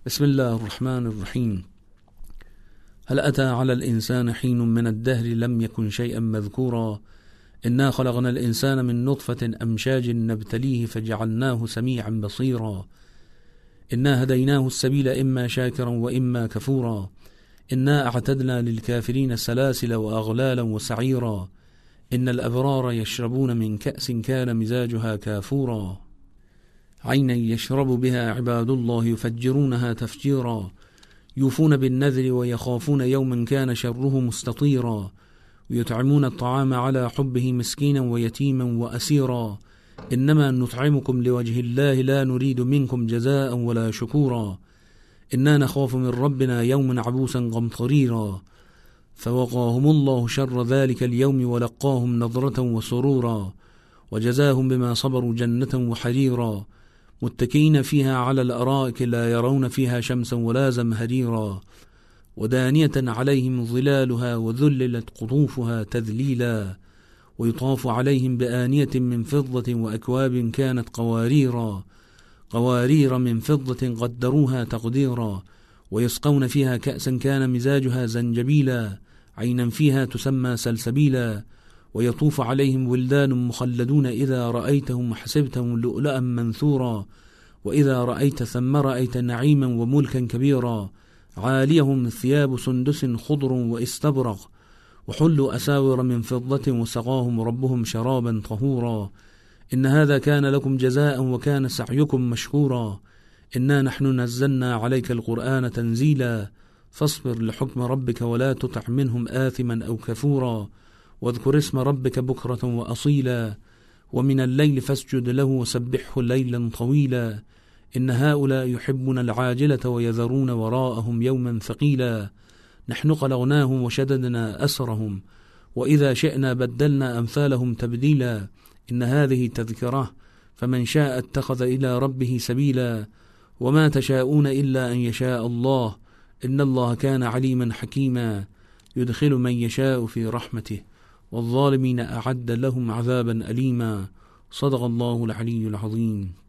بسم الله الرحمن الرحيم. هل أتى على الإنسان حين من الدهر لم يكن شيئا مذكورا؟ إنا خلقنا الإنسان من نطفة أمشاج نبتليه فجعلناه سميعا بصيرا. إنا هديناه السبيل إما شاكرا وإما كفورا. إنا أعتدنا للكافرين سلاسل وأغلالا وسعيرا. إن الأبرار يشربون من كأس كان مزاجها كافورا. عينا يشرب بها عباد الله يفجرونها تفجيرا. يوفون بالنذر ويخافون يوما كان شره مستطيرا. ويطعمون الطعام على حبه مسكينا ويتيما وأسيرا. إنما نطعمكم لوجه الله لا نريد منكم جزاء ولا شكورا. إنا نخاف من ربنا يوما عبوسا قمطريرا. فوقاهم الله شر ذلك اليوم ولقاهم نظرة وسرورا. وجزاهم بما صبروا جنة وحريرا. متكئين فيها على الأرائك لا يرون فيها شمسا ولا زمهريرا. ودانية عليهم ظلالها وذللت قطوفها تذليلا. ويطاف عليهم بآنية من فضة وأكواب كانت قوارير من فضة قدروها تقديرا. ويسقون فيها كأسا كان مزاجها زنجبيلا. عينا فيها تسمى سلسبيلا. ويطوف عليهم ولدان مخلدون إذا رأيتهم حسبتهم لؤلؤا منثورا. وإذا رأيت ثم رأيت نعيما وملكا كبيرا. عاليهم ثياب سندس خضر واستبرق. وحلوا أساور من فضة وسقاهم ربهم شرابا طهورا. إن هذا كان لكم جزاء وكان سعيكم مشكورا. إنا نحن نزلنا عليك القرآن تنزيلا. فاصبر لحكم ربك ولا تطع منهم آثما أو كفورا. واذكر اسم ربك بكرة وأصيلا. ومن الليل فاسجد له وسبحه ليلا طويلا. إن هؤلاء يحبون العاجلة ويذرون وراءهم يوما ثقيلا. نحن خلقناهم وشددنا أسرهم. وإذا شئنا بدلنا أمثالهم تبديلا. إن هذه تذكرة فمن شاء اتخذ إلى ربه سبيلا. وما تشاءون إلا أن يشاء الله. إن الله كان عليما حكيما. يدخل من يشاء في رحمته والظالمين أعد لهم عذابا أليما. صدق الله العلي العظيم.